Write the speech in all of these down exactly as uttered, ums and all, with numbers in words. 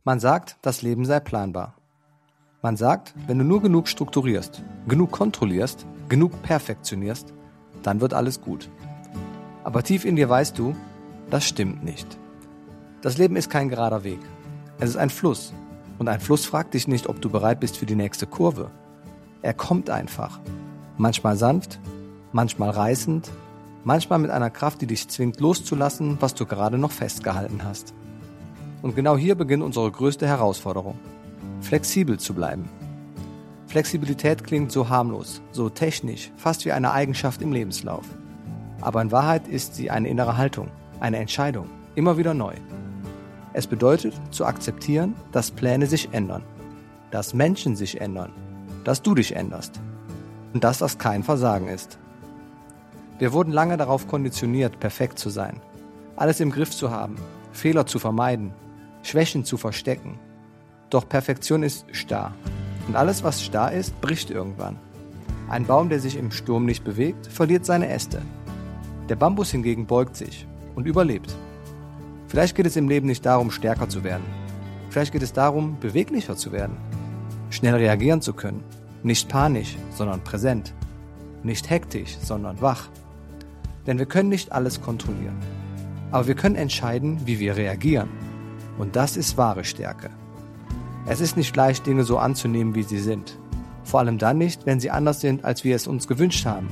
Man sagt, das Leben sei planbar. Man sagt, wenn du nur genug strukturierst, genug kontrollierst, genug perfektionierst, dann wird alles gut. Aber tief in dir weißt du, das stimmt nicht. Das Leben ist kein gerader Weg. Es ist ein Fluss. Und ein Fluss fragt dich nicht, ob du bereit bist für die nächste Kurve. Er kommt einfach. Manchmal sanft, manchmal reißend, manchmal mit einer Kraft, die dich zwingt loszulassen, was du gerade noch festgehalten hast. Und genau hier beginnt unsere größte Herausforderung: flexibel zu bleiben. Flexibilität klingt so harmlos, so technisch, fast wie eine Eigenschaft im Lebenslauf. Aber in Wahrheit ist sie eine innere Haltung, eine Entscheidung, immer wieder neu. Es bedeutet, zu akzeptieren, dass Pläne sich ändern, dass Menschen sich ändern, dass du dich änderst und dass das kein Versagen ist. Wir wurden lange darauf konditioniert, perfekt zu sein, alles im Griff zu haben, Fehler zu vermeiden, Schwächen zu verstecken. Doch Perfektion ist starr. Und alles, was starr ist, bricht irgendwann. Ein Baum, der sich im Sturm nicht bewegt, verliert seine Äste. Der Bambus hingegen beugt sich und überlebt. Vielleicht geht es im Leben nicht darum, stärker zu werden. Vielleicht geht es darum, beweglicher zu werden. Schnell reagieren zu können. Nicht panisch, sondern präsent. Nicht hektisch, sondern wach. Denn wir können nicht alles kontrollieren. Aber wir können entscheiden, wie wir reagieren. Und das ist wahre Stärke. Es ist nicht leicht, Dinge so anzunehmen, wie sie sind. Vor allem dann nicht, wenn sie anders sind, als wir es uns gewünscht haben.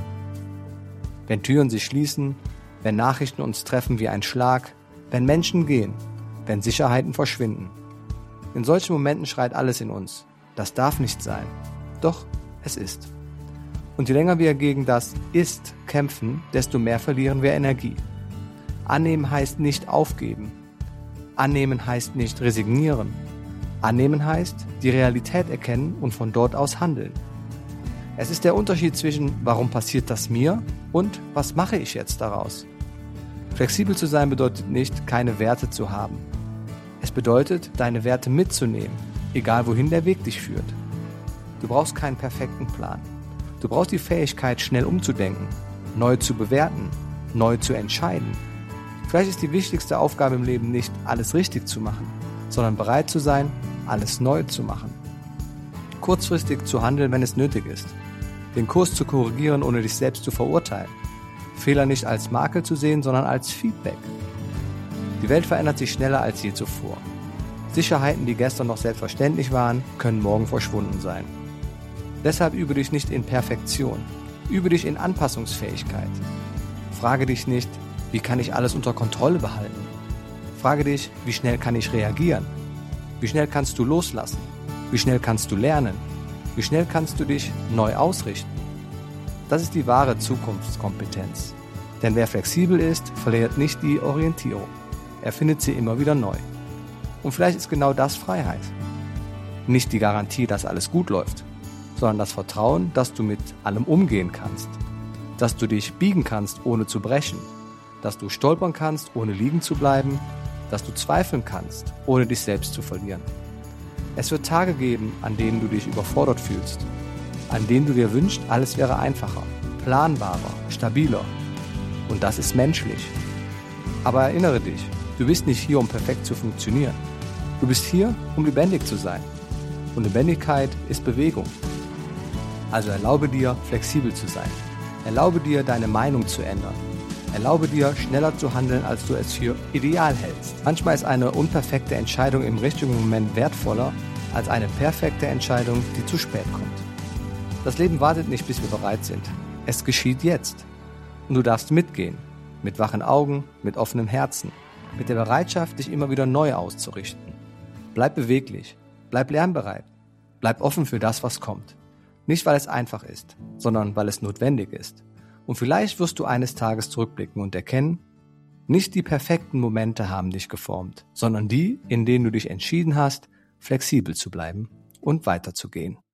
Wenn Türen sich schließen, wenn Nachrichten uns treffen wie ein Schlag, wenn Menschen gehen, wenn Sicherheiten verschwinden. In solchen Momenten schreit alles in uns: Das darf nicht sein. Doch, es ist. Und je länger wir gegen das Ist kämpfen, desto mehr verlieren wir Energie. Annehmen heißt nicht aufgeben. Annehmen heißt nicht resignieren. Annehmen heißt, die Realität erkennen und von dort aus handeln. Es ist der Unterschied zwischen warum passiert das mir und was mache ich jetzt daraus. Flexibel zu sein bedeutet nicht, keine Werte zu haben. Es bedeutet, deine Werte mitzunehmen, egal wohin der Weg dich führt. Du brauchst keinen perfekten Plan. Du brauchst die Fähigkeit, schnell umzudenken, neu zu bewerten, neu zu entscheiden. Vielleicht ist die wichtigste Aufgabe im Leben nicht, alles richtig zu machen, sondern bereit zu sein, alles neu zu machen. Kurzfristig zu handeln, wenn es nötig ist. Den Kurs zu korrigieren, ohne dich selbst zu verurteilen. Fehler nicht als Makel zu sehen, sondern als Feedback. Die Welt verändert sich schneller als je zuvor. Sicherheiten, die gestern noch selbstverständlich waren, können morgen verschwunden sein. Deshalb übe dich nicht in Perfektion. Übe dich in Anpassungsfähigkeit. Frage dich nicht, wie kann ich alles unter Kontrolle behalten? Frage dich, wie schnell kann ich reagieren? Wie schnell kannst du loslassen? Wie schnell kannst du lernen? Wie schnell kannst du dich neu ausrichten? Das ist die wahre Zukunftskompetenz. Denn wer flexibel ist, verliert nicht die Orientierung. Er findet sie immer wieder neu. Und vielleicht ist genau das Freiheit. Nicht die Garantie, dass alles gut läuft, sondern das Vertrauen, dass du mit allem umgehen kannst. Dass du dich biegen kannst, ohne zu brechen. Dass du stolpern kannst, ohne liegen zu bleiben. Dass du zweifeln kannst, ohne dich selbst zu verlieren. Es wird Tage geben, an denen du dich überfordert fühlst. An denen du dir wünschst, alles wäre einfacher, planbarer, stabiler. Und das ist menschlich. Aber erinnere dich, du bist nicht hier, um perfekt zu funktionieren. Du bist hier, um lebendig zu sein. Und Lebendigkeit ist Bewegung. Also erlaube dir, flexibel zu sein. Erlaube dir, deine Meinung zu ändern. Erlaube dir, schneller zu handeln, als du es für ideal hältst. Manchmal ist eine unperfekte Entscheidung im richtigen Moment wertvoller als eine perfekte Entscheidung, die zu spät kommt. Das Leben wartet nicht, bis wir bereit sind. Es geschieht jetzt. Und du darfst mitgehen. Mit wachen Augen, mit offenem Herzen. Mit der Bereitschaft, dich immer wieder neu auszurichten. Bleib beweglich. Bleib lernbereit. Bleib offen für das, was kommt. Nicht, weil es einfach ist, sondern weil es notwendig ist. Und vielleicht wirst du eines Tages zurückblicken und erkennen, nicht die perfekten Momente haben dich geformt, sondern die, in denen du dich entschieden hast, flexibel zu bleiben und weiterzugehen.